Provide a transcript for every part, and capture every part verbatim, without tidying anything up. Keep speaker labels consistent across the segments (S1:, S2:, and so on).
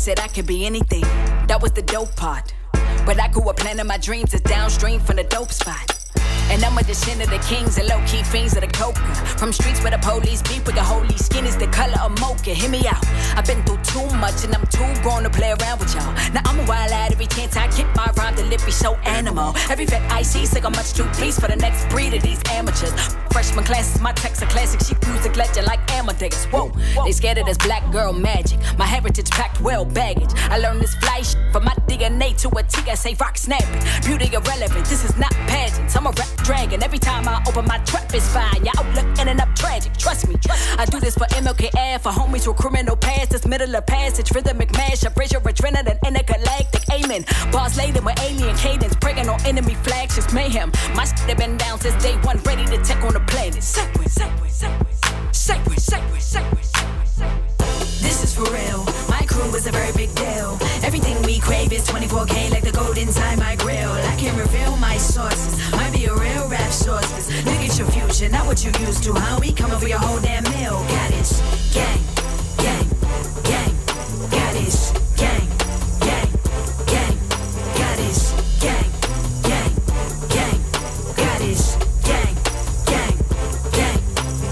S1: said I could be anything. That was the dope part. But I grew up planning my dreams is downstream from the dope spot. And I'm a descendant of the kings and low-key fiends of the coca. From streets where the police beat with the holy skin is the color of mocha. Hear me out. I've been through too much and I'm too grown to play around with y'all. Now I'm a wild lad every chance I kick my rhyme delivery so animal. Every vet I see sick I'm much too pleased for the next breed of these amateurs. Freshman classes, my texts are classic. She music legend like amateurs. Whoa, they scared of this black girl magic. My heritage packed well baggage. I learned this fly shit from my D N A to a T S A rock snapping. Beauty irrelevant, this is not pageants. I'm a rap dragon. Every time I open my trap is fine. Your outlook ending up tragic. Trust me, I do this for M L K F, for homies with criminal past. This middle of passage, rhythmic mash, a bridge of adrenaline, intergalactic. Amen. Bars laden with alien cadence, praying on enemy flags, just mayhem. My shit have been down since day one, ready to take on the planet. Segway, segway, segway, segway, segway, segway, segway. This is for real. My crew is a very big deal. Everything we crave is twenty-four K, like the gold inside my grill. I can reveal my sources. Might be a real rap sources. Look at your future, not what you used to, huh? We coming for your whole damn meal. Got it, gang, gang, gang. Got it, gang, gang, gang. Got it, gang, gang, gang. Got it, gang, gang, gang.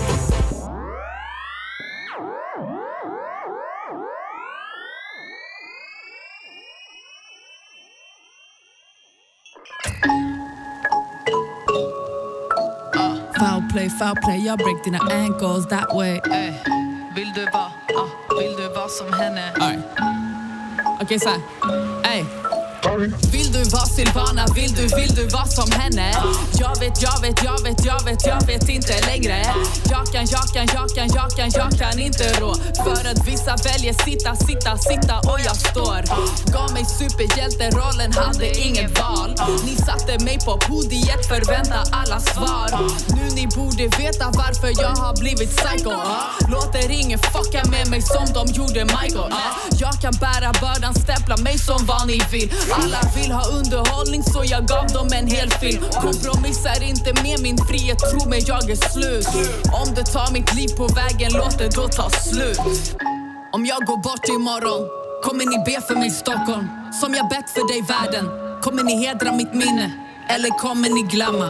S2: Foul play, foul play, jag break dina ankles that way.
S3: Ey, vill du vara, ah, vill du vara som henne?
S2: Alright. Okej, okay, så här. Ey. Vill du vara Silvana, vill du, vill du vara som henne? Jag vet, jag vet, jag vet, jag vet, jag vet inte längre. Jag kan, jag kan, jag kan, jag kan, jag kan inte rå. För att vissa väljer sitta, sitta, sitta och jag står. Gav mig superhjälterollen, hade inget val. Ni satte mig på podiet, förvänta alla svar. Nu ni borde veta varför jag har blivit psycho. Låter ingen fucka med mig som de gjorde Michael. Jag kan bära bördan, stämpla mig som vad ni vill. Alla vill ha underhållning så jag gav dem en hel film. Kompromissar inte med min frihet, tro mig jag är slut. Om det tar mitt liv på vägen, låt det då ta slut. Om jag går bort imorgon, kommer ni be för mig Stockholm? Som jag bett för dig världen, kommer ni hedra mitt minne? Eller kommer ni glömma?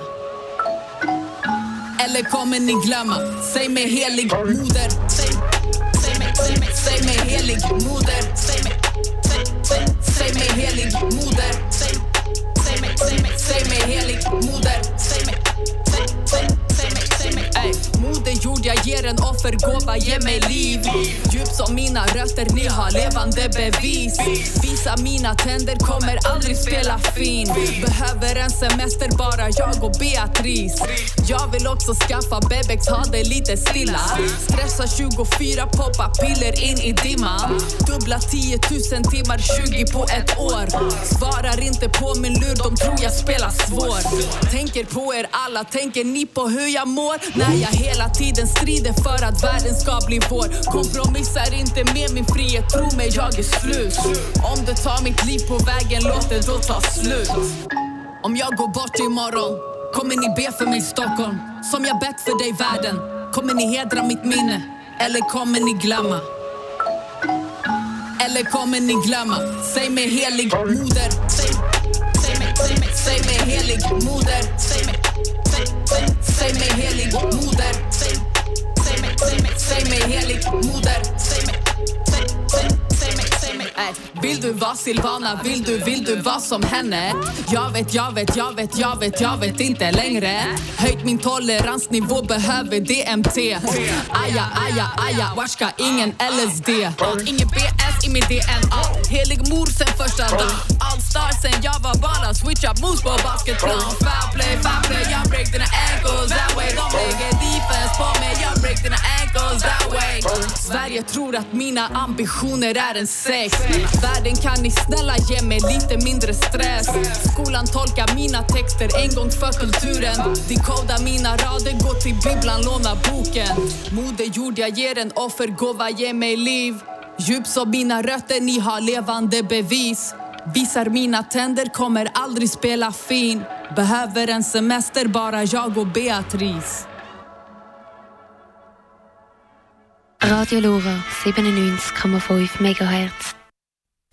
S2: Eller kommer ni glömma? Säg mig helig moder. Säg, säg mig, säg mig, säg mig helig moder. Säg mig, säg, säg, säg mig helig moder. Säg, säg mig, säg mig, säg mig helig moder. Säg mig, säg, säg, säg mig, säg mig. Ey, moder jord, jag ger en offergåva, ge mig liv. Djup som mina rötter, ni har levande bevis. Visa mina tänder, kommer aldrig spela fin. Behöver en semester, bara jag och Beatrice. Jag vill också skaffa bebex, ha det lite stilla. Stressa tjugofyra, poppa piller in i dimman. Dubbla tio tusen timmar, tjugo på ett år. Svarar inte på min lur, de tror jag spelar svår. Tänker på er alla, tänker ni på hur jag mår? När jag hela tiden strider för att världen ska bli vår. Kompromissar inte med min frihet, tro mig jag är slut. Om det tar mitt liv på vägen, låt det då ta slut. Om jag går bort imorgon, kommer ni be för mig Stockholm? Som jag bett för dig världen, kommer ni hedra mitt minne? Eller kommer ni glömma? Eller kommer ni glömma? Säg mig helig moder. Säg, säg mig, säg mig, säg mig helig moder. Säg mig, säg, säg, säg mig helig moder. Säg, säg mig, säg mig, säg mig helig moder. Säg mig, säg, säg, säg mig, säg mig. Äh, vill du vara Silvana, vill du, vill du vara som henne? Jag vet, jag vet, jag vet, jag vet, jag vet inte längre. Höjt min toleransnivå, behöver D M T. Aja, aja, aja, vart ska ingen L S D? Ingen B S i min D N A. Helig mor sen första dag. All star sen jag var bara switch up moves på basketplan. Foul play, foul play, jag break dina ankles that way. De lägger defense på mig, jag break dina ankles that way. Sverige tror att mina ambitioner är en sex. Världen, kan ni snälla ge mig lite mindre stress? Skolan tolkar mina texter en gång för kulturen. Dekoda mina rader, gå till bibblan, låna boken. Moder jord, jag ger en offergåva, ge mig liv. Djup som mina rötter, ni har levande bevis. Visar mina tänder, kommer aldrig spela fin. Behöver en semester, bara jag och Beatrice.
S4: Radio Lora, siebenundneunzig komma fünf Megahertz.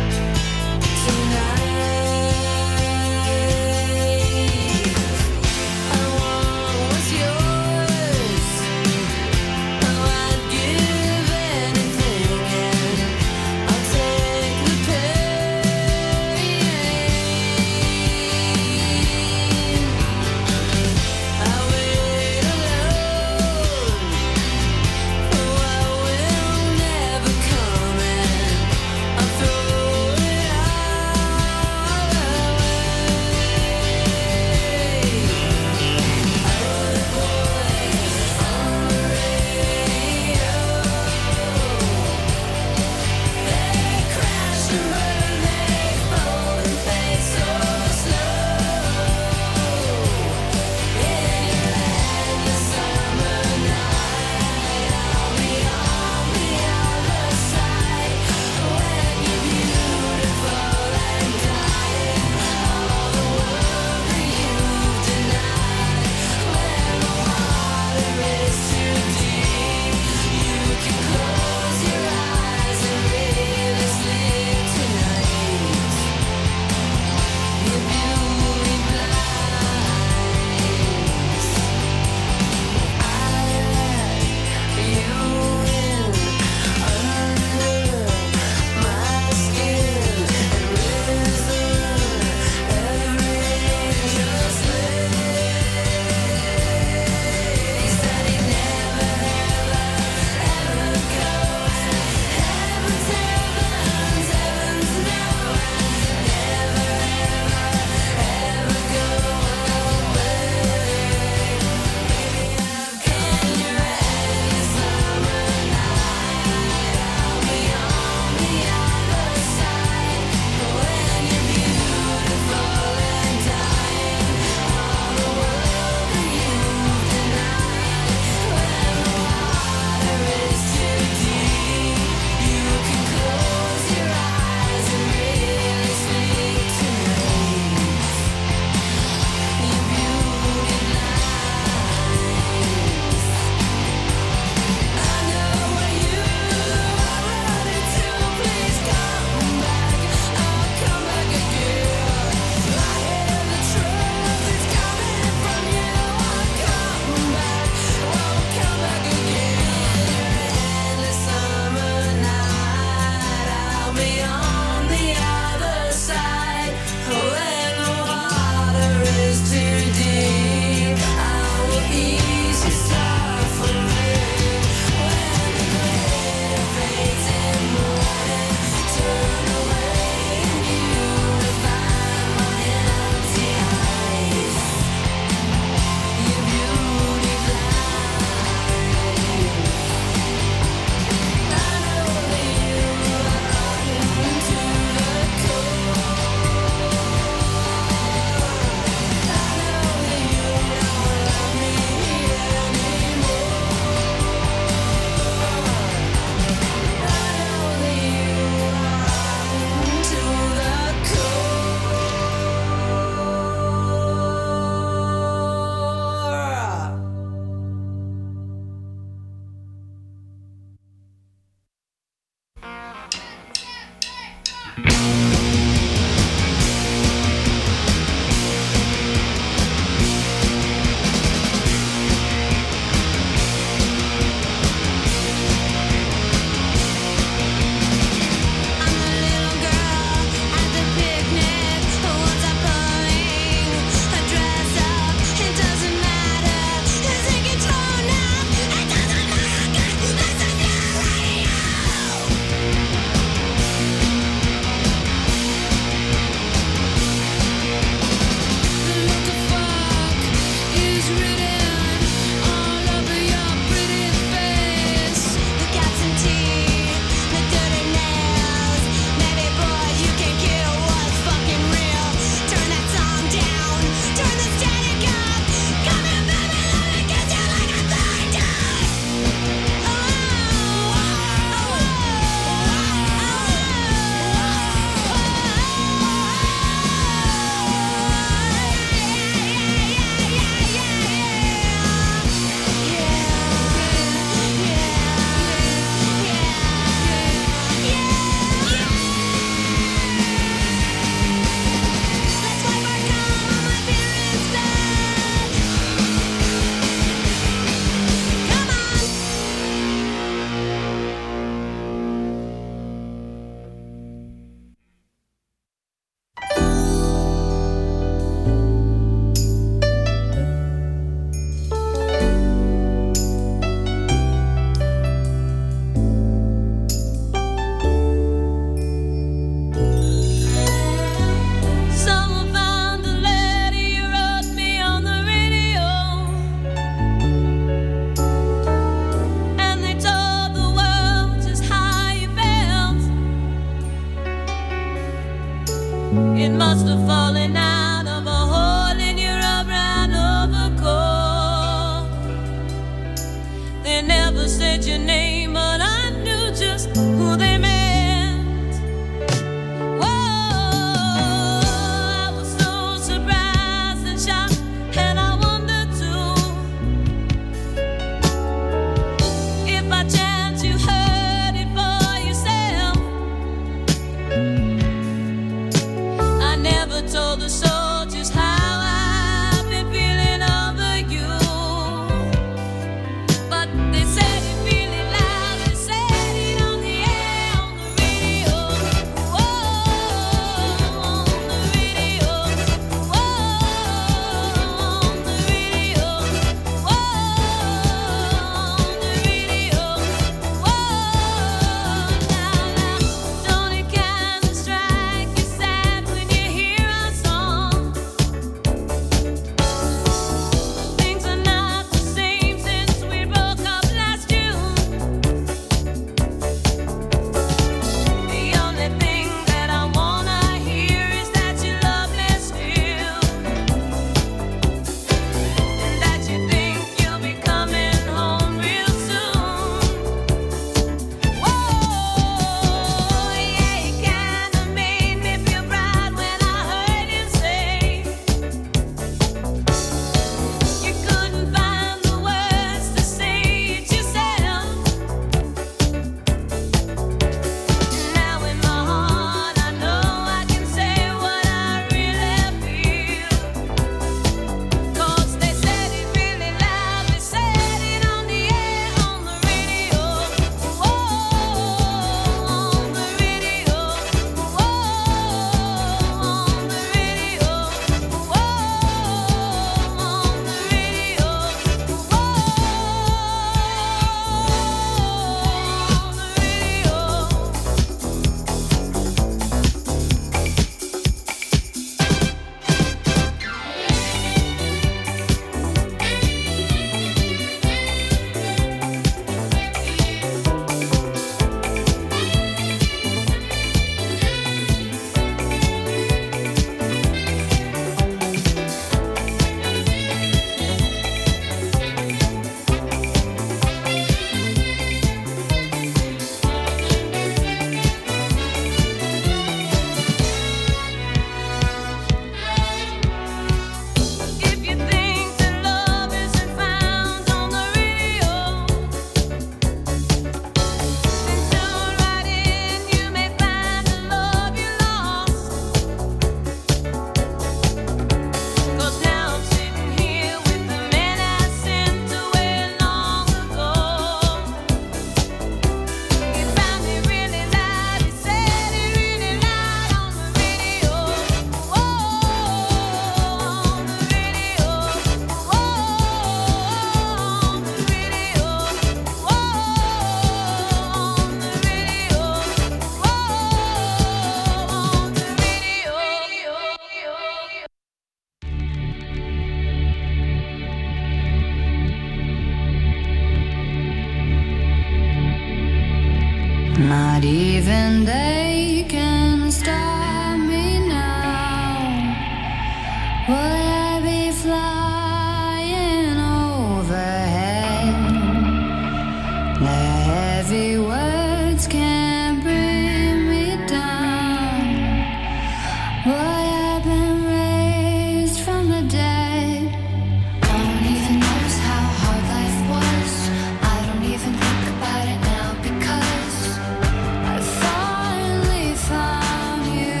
S4: Not even they can stop me now. Will I be flying overhead? The heavy words can't bring me down. Boy, I've been raised from the dead. I don't even know how hard life was. I don't even think about it now because I finally found you.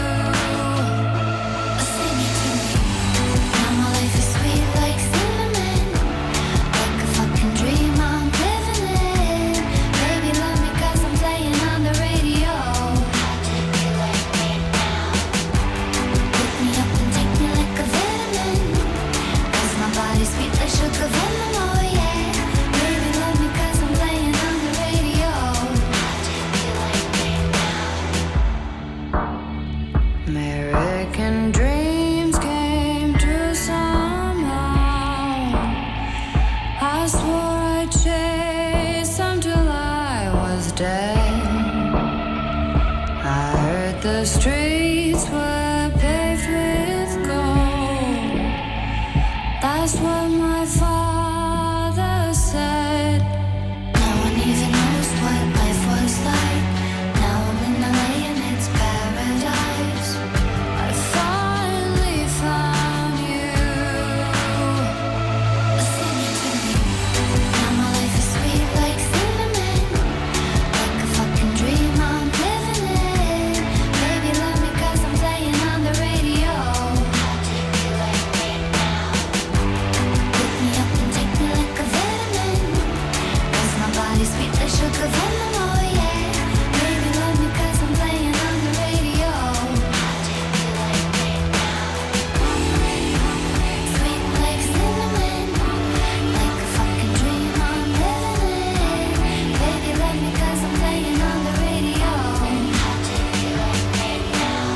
S4: Sing it to me. Now my life is sweet like cinnamon, like a fucking dream I'm living in. Baby, love me 'cause I'm playing on the radio. How do you like me now? Pick me up and take me like a vitamin, 'cause my body's sweet like sugar venom, oh yeah. Baby, love me 'cause I'm playing on the radio. How do you like me now? American dreams came true somehow. I swore I'd chase them till I was dead. I heard the streets were paved with gold. That's what my father said. No one even knows what life was like. Now I'm in L A and it's paradise. I finally found you. Sing it to me. Now my life is sweet like cinnamon, like a fucking dream I'm living in. Baby, love me 'cause I'm playing on the radio. How do you like me now? Pick me up and take me like a vitamin, 'cause my body's sweet like sugar venom, oh yeah. Baby, love me 'cause I'm playing on the radio. How do you like me now? Sweet like cinnamon, like a fucking dream I'm living in. Baby, love me 'cause I'm playing on the radio. How do you like me now?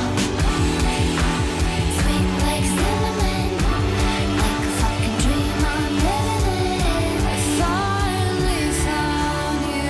S4: Sweet like cinnamon, like a fucking dream I'm living in. I finally found you.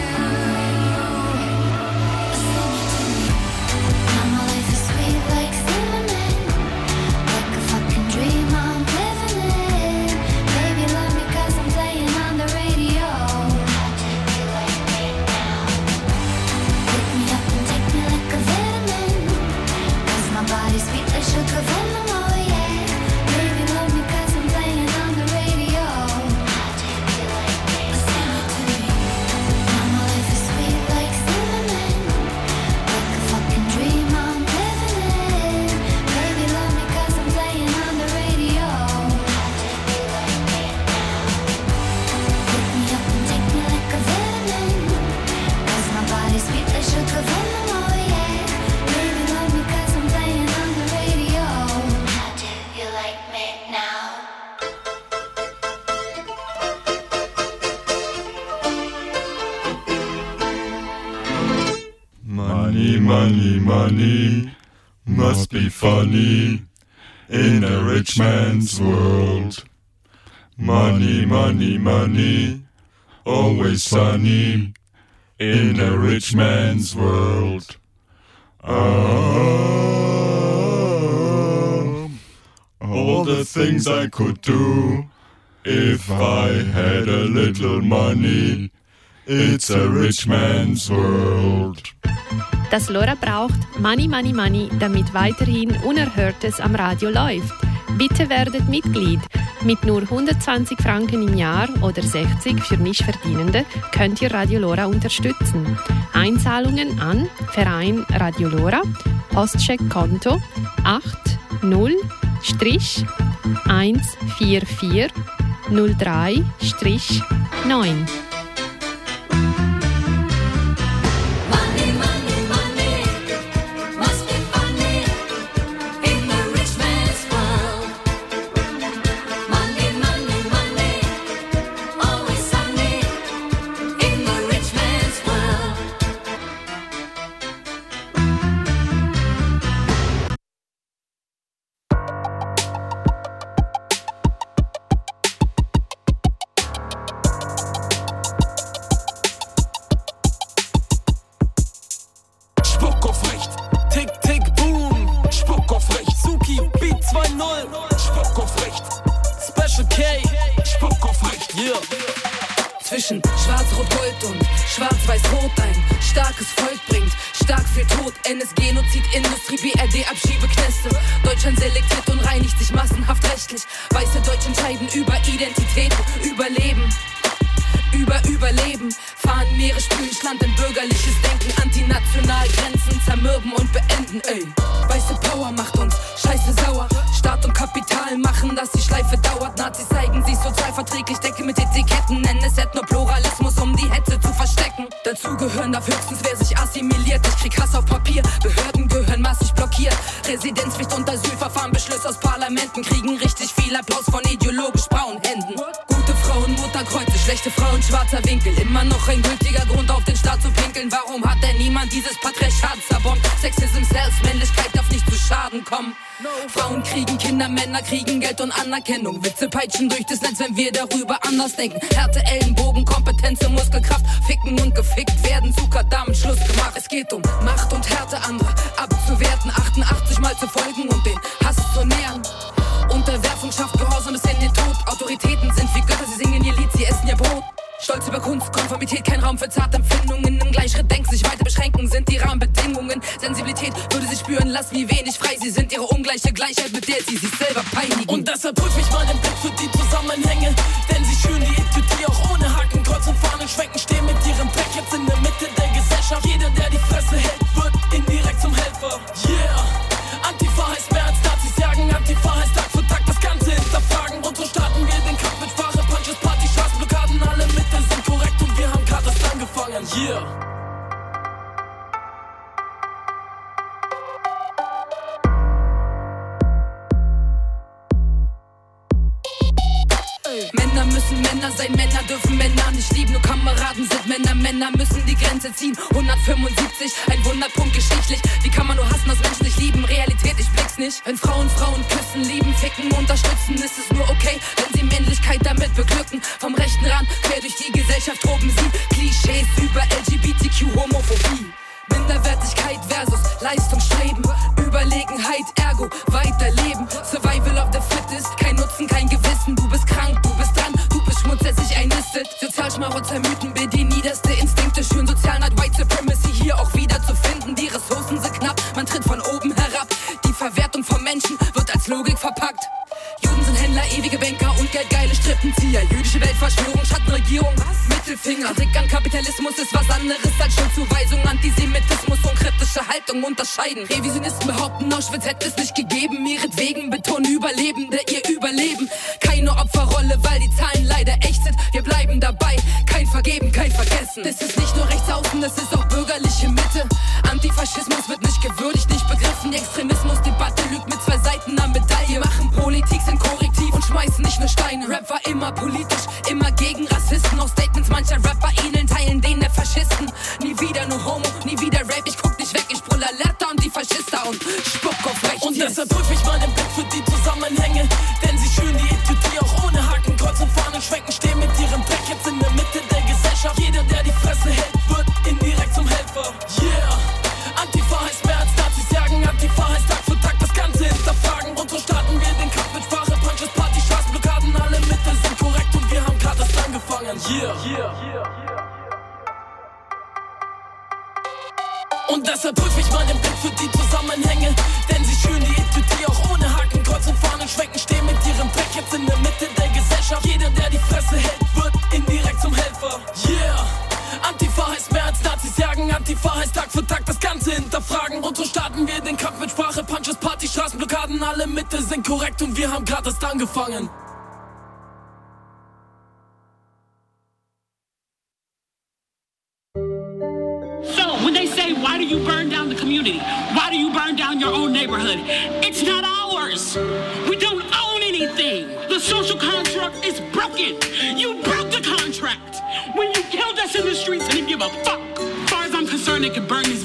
S4: Sing it to me. Now my life is sweet like cinnamon, like a fucking dream I'm living in. Baby, love me 'cause I'm playing on the radio. How do you like me now? Pick me up and take me like a vitamin, 'cause my body's sweet like sugar venom, oh yeah. Baby, love me 'cause I'm playing on the radio. How do you like me? Sing it to me. Now my life is sweet like cinnamon, like a fucking dream I'm living in. Baby, love me 'cause I'm playing on the radio. How do you like me now? Pick me up and take me like a vitamin, 'cause my body's sweet like sugar venom, oh yeah. Baby, love me 'cause I'm playing on the radio. How do you like me now?
S5: Money, money, money must be funny in a rich man's world. Money, money, money, always sunny in a rich man's world. Ah, all the things I could do if I had a little money. It's a rich man's world.
S6: Das LoRa braucht Money, Money, Money, damit weiterhin Unerhörtes am Radio läuft. Bitte werdet Mitglied. Mit nur hundertzwanzig Franken im Jahr oder sechzig für Mischverdienende könnt ihr Radio LoRa unterstützen. Einzahlungen an Verein Radio LoRa, Postcheckkonto acht null eins vier vier null drei neun.
S2: Yeah. Zwischen Schwarz-Rot-Gold und Schwarz-Weiß-Rot ein starkes Volk bringt stark viel Tod. N S Genozid, Industrie, B R D, Abschiebeknäste. Deutschland selektiert und reinigt sich massenhaft rechtlich. Weiße Deutsche entscheiden über Identität, Überleben. Über Überleben, fahren Meere, spülen Land in bürgerliches Denken, antinational Grenzen zermürben und beenden, ey. Weiße Power macht uns scheiße sauer, Staat und Kapital machen, dass die Schleife dauert. Nazis zeigen sich sozialverträglich, decke mit Etiketten, nennen es Ethnopluralismus, um die Hetze zu verstecken. Dazu gehören darf höchstens, wer sich assimiliert. Ich krieg Hass auf Papier, Behörden gehören massig blockiert. Residenzpflicht und Asylverfahren, Beschlüsse aus Parlamenten kriegen richtig viel Applaus von ideologisch braunen Händen. Gute Frauen, Mutterkreuze, schlechte Frauen, schwarzer Winkel. Immer noch ein gültiger Grund auf den Staat zu pinkeln. Warum hat denn niemand dieses Patriarchat zerbombt? Sexism, Selbst, Männlichkeit darf nicht zu Schaden kommen. Frauen kriegen Kinder, Männer kriegen Geld und Anerkennung. Witze peitschen durch das Netz, wenn wir darüber anders denken. Härte, Ellenbogen, Kompetenz und Muskelkraft. Ficken und gefickt werden, Zucker, damit Schluss gemacht. Es geht um Macht und Härte, andere abzuwerten. achtundachtzig Mal zu folgen und den Hass zu nähern. Unterwerfung schafft Gehorsam bis in den Tod. Autoritäten sind wie Götter, sie singen ihr Lied, sie essen ihr Brot. Stolz über Kunst, Konformität, kein Raum für zarte Empfindungen. Im Gleichschritt denken, sich weiter beschränken, sind die Rahmenbedingungen. Sensibilität würde sie spüren, lass wie wenig frei. Sie sind ihre ungleiche Gleichheit, mit der sie sich selber peinigen.
S7: Und deshalb prüf ich mal den Blick für die Zusammenhänge. Denn sie schüren die Identität auch ohne Haken, Kreuz und Fahnen schwenken, stehen mit ihrem Dreck jetzt in der Mitte der Gesellschaft. Jeder, der die Fresse hält, wird indirekt zum Helfer. Yeah! Antifa heißt mehr als Nazis jagen. Antifa heißt Tag für Tag das Ganze hinterfragen. Und so starten wir den Kampf mit Sprache, Punches, Party, Straßenblockaden. Alle Mittel sind korrekt und wir haben gerade erst angefangen. Yeah!
S2: Männer müssen Männer sein, Männer dürfen Männer nicht lieben. Nur Kameraden sind Männer, Männer müssen die Grenze ziehen. hundertfünfundsiebzig, ein Wunderpunkt geschichtlich. Wie kann man nur hassen, dass Menschen nicht lieben? Realität, ich blick's nicht. Wenn Frauen Frauen küssen, lieben, ficken, unterstützen, ist es nur okay, wenn sie Männlichkeit damit beglücken. Vom rechten Rand, quer durch die Gesellschaft toben sie Klischees über L G B T Q, Homophobie. Minderwertigkeit versus Leistungsstreben. Überlegenheit, ergo weiterleben. Survival of the fittest, kein Nutzen, kein Gewissen. Du bist krank, du bist dran, du beschmutzig einnistet. Sozialschmarotzer Mythen, die niederste Instinkte schüren. Sozialneid, White Supremacy hier auch wieder zu finden. Die Ressourcen sind knapp, man tritt von oben herab. Die Verwertung von Menschen wird als Logik verpackt. Juden sind Händler, ewige Banker und geldgeile Strippenzieher. Jüdische Weltverschwörung, Schattenregierung, Mittelfinger. Kritik an Kapitalismus ist was anderes als Schuldzuweisung. Antisemitismus und kritische Haltung unterscheiden. Revisionisten behaupten, Auschwitz hätte es nicht gegeben. Ihretwegen betonen Überlebende ihr Überleben. Keine Opferrolle, weil die Zahlen leider echt sind. Wir bleiben dabei, kein Vergeben, kein Vergessen. Das ist nicht nur Rechtsaußen, das ist auch bürgerliche Mitte. Antifaschismus wird nicht gewürdigt, nicht begriffen. Die Extremismusdebatte lügt mit zwei Seiten am Medaille. Machen Politik, sind korrektiv und schmeißen nicht nur Steine. Rap war immer politisch, immer gegen Rassisten. Auch Statements mancher Rapper ähneln Teilen denen der Faschisten. Nie wieder nur Homo, nie wieder Rape. Ich guck nicht weg, ich brüll Alerta und die Faschista und spuck auf rechts.
S7: Und deshalb prüf ich mal den Blick für die Zusammenhänge. Denn sie schüren die Identität auch ohne Haken, Kreuz und Fahnen schwenken, stehen mit ihrem Dreck jetzt in der Mitte der Gesellschaft. Jeder, der die Fresse hält, wird indirekt zum Helfer. Yeah! Antifa heißt mehr als Nazis jagen. Antifa heißt Tag für Tag das Ganze hinterfragen. Und so starten wir den Kampf mit Sprache, Punches, Party, Straßenblockaden. Alle Mittel sind korrekt und wir haben gerade erst angefangen. Yeah! Yeah! Und deshalb prüf ich mal den Blick für die Zusammenhänge. Denn sie schüren die Identität auch ohne Haken, Kreuz und Fahnen schwenken, stehen mit ihrem Dreck jetzt in der Mitte der Gesellschaft. Jeder, der die Fresse hält, wird indirekt zum Helfer. Yeah! Antifa heißt mehr als Nazis jagen. Antifa heißt Tag für Tag das Ganze hinterfragen. Und so starten wir den Kampf mit Sprache, Punches, Party, Straßenblockaden. Alle Mittel sind korrekt und wir haben gerade erst angefangen.
S8: When they say, why do you burn down the community? Why do you burn down your own neighborhood? It's not ours. We don't own anything. The social contract is broken. You broke the contract. When you killed us in the streets, I didn't give a fuck. As far as I'm concerned, they could burn these buildings.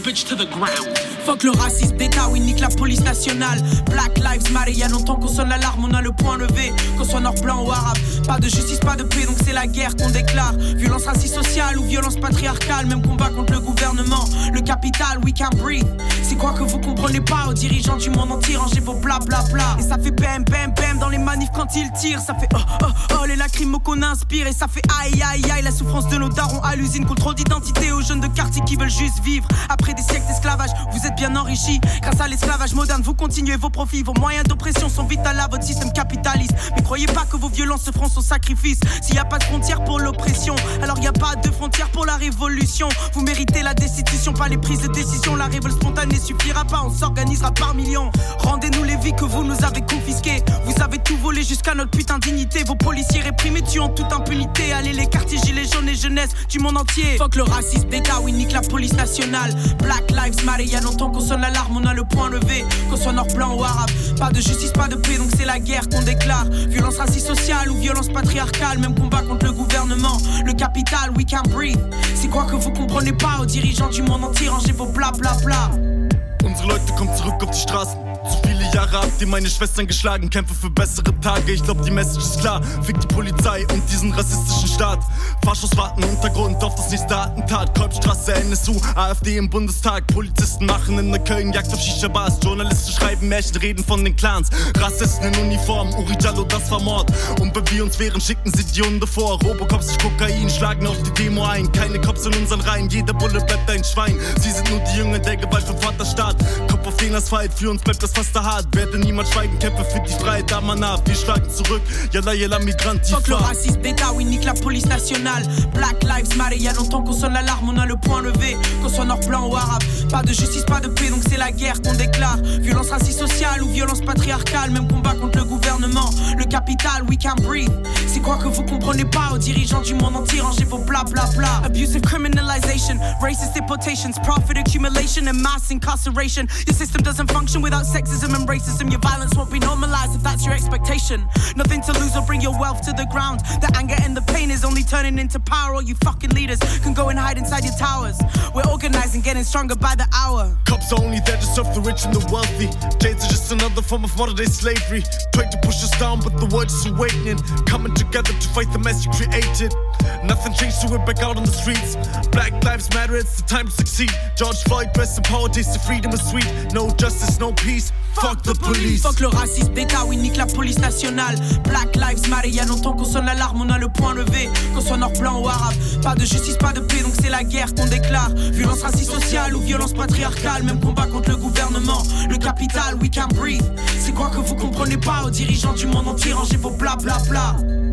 S8: bitch to the ground.
S7: Fuck le racisme d'État, oui nique la police nationale. Black Lives Matter, y'a longtemps qu'on sonne l'alarme, on a le point levé. Qu'on soit nord, blanc ou arabe, pas de justice, pas de paix, donc c'est la guerre qu'on déclare. Violence raciste sociale ou violence patriarcale, même combat contre le gouvernement. Le capital, we can't breathe. C'est quoi que vous comprenez pas aux dirigeants du monde entier, rangez vos bla bla bla. Et ça fait bam bam bam dans les manifs quand ils tirent. Ça fait oh oh oh les lacrymos qu'on inspire. Et ça fait aïe aïe aïe la souffrance de nos darons à l'usine. Contrôle d'identité aux jeunes de quartier qui veulent juste vivre. Après des siècles d'esclavage, vous êtes bien enrichis. Grâce à l'esclavage moderne, vous continuez vos profits. Vos moyens d'oppression sont vitaux à votre système capitaliste. Mais croyez pas que vos violences se feront sans sacrifice. S'il y a pas de frontières pour l'oppression, alors y a pas de frontières pour la révolution. Vous méritez la destitution, pas les prises de décision. La révolte spontanée suffira pas, on s'organisera par millions. Rendez-nous les vies que vous nous avez confisquées. Vous avez tout volé jusqu'à notre putain de dignité. Vos policiers réprimés tuent en toute impunité. Allez les quartiers gilets jaunes et jeunesse du monde entier. Fuck le racisme d'État, oui nique la police nationale. Black Lives Matter, y'a longtemps qu'on sonne l'alarme, on a le point levé. Qu'on soit nord, blanc ou arabe, pas de justice, pas de paix, donc c'est la guerre qu'on déclare. Violence raciste sociale ou violence patriarcale, même combat contre le gouvernement. Le capital, we can't breathe. C'est quoi que vous comprenez pas aux dirigeants du monde entier, rangez vos bla bla bla.
S9: Unsere Leute kommen zurück auf die Straßen. Zu viele Jahre habt ihr meine Schwestern geschlagen. Kämpfe für bessere Tage, ich glaub die Message ist klar. Fick die Polizei und diesen rassistischen Staat. Faschos warten Untergrund auf das nächste Attentat. Kolbstraße, N S U, A F D im Bundestag. Polizisten machen in der Köln Jagd auf Shisha-Bars. Journalisten schreiben Märchen, reden von den Clans. Rassisten in Uniform, Uri Jallo, das war Mord. Und wenn wir uns wehren, schicken sie die Hunde vor. Robocops durch Kokain, schlagen auf die Demo ein. Keine Cops in unseren Reihen, jeder Bulle bleibt ein Schwein. Sie sind nur die Jünger der Gewalt vom Vaterstaat. Kopf auf den Asphalt, für uns bleibt das Pflaster hart. Werde niemand schweigen, kämpfe für die Freiheit, Amana. Wir schlagen zurück, yalla yalla Migranti.
S7: Fuck le racisme d'État, oui nique la police nationale. Black Lives Matter, y'a longtemps qu'on sonne l'alarme, on a le point levé. Qu'on soit nord, blanc ou arabe, pas de justice, pas de paix, donc c'est la guerre qu'on déclare. Violence raciste sociale ou violence patriarcale, même combat contre le gouvernement. Le capital, we can't breathe. C'est quoi que vous comprenez pas aux dirigeants du monde entier, rangez vos bla bla bla. Abusive criminalization, racist deportations, profit accumulation and mass incarceration. Your system doesn't function without sexism and racism. Your violence won't be normalized if that's your expectation. Nothing to lose or bring your wealth to the ground. The anger and the pain is only turning into power. All you fucking leaders can go and hide inside your towers. We're organizing, getting stronger by the hour.
S9: Cops are only there to serve the rich and the wealthy. Jails are just another form of modern day slavery. Trying to push us down, but the world is awakening. Coming together to fight the mess you created. Nothing changed, so we're back out on the streets. Black lives matter, it's the time to succeed. George Floyd, rest in power, taste the freedom is sweet. No justice, no peace. Fuck the police.
S7: Fuck le racisme d'État, oui nique la police nationale. Black Lives Matter, y'a longtemps qu'on sonne l'alarme, on a le point levé. Qu'on soit nord, blanc ou arabe, pas de justice, pas de paix, donc c'est la guerre qu'on déclare. Violence raciste sociale ou violence patriarcale, même combat contre le gouvernement. Le capital, we can't breathe. C'est quoi que vous comprenez pas aux dirigeants du monde entier, rangez vos bla bla bla.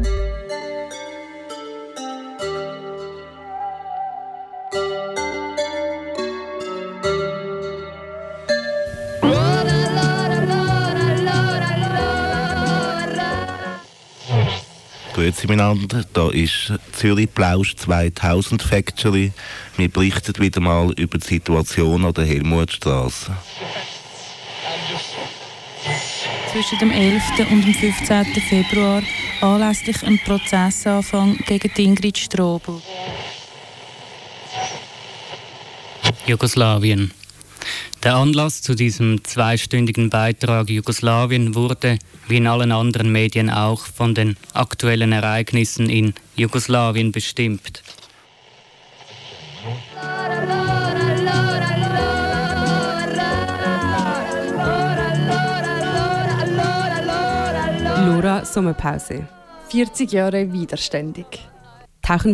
S10: Grüezi miteinander, da ist Zürich Plausch zweitausend Factory. Wir berichten wieder mal über die Situation an der Helmutstraße.
S11: Zwischen dem elften und dem fünfzehnten Februar anlässlich einem Prozessanfang gegen Ingrid Strobel.
S12: Jugoslawien. Der Anlass zu diesem zweistündigen Beitrag Jugoslawien wurde, wie in allen anderen Medien auch, von den aktuellen Ereignissen in Jugoslawien bestimmt.
S13: Lora Sommerpause. vierzig Jahre widerständig. Tauchen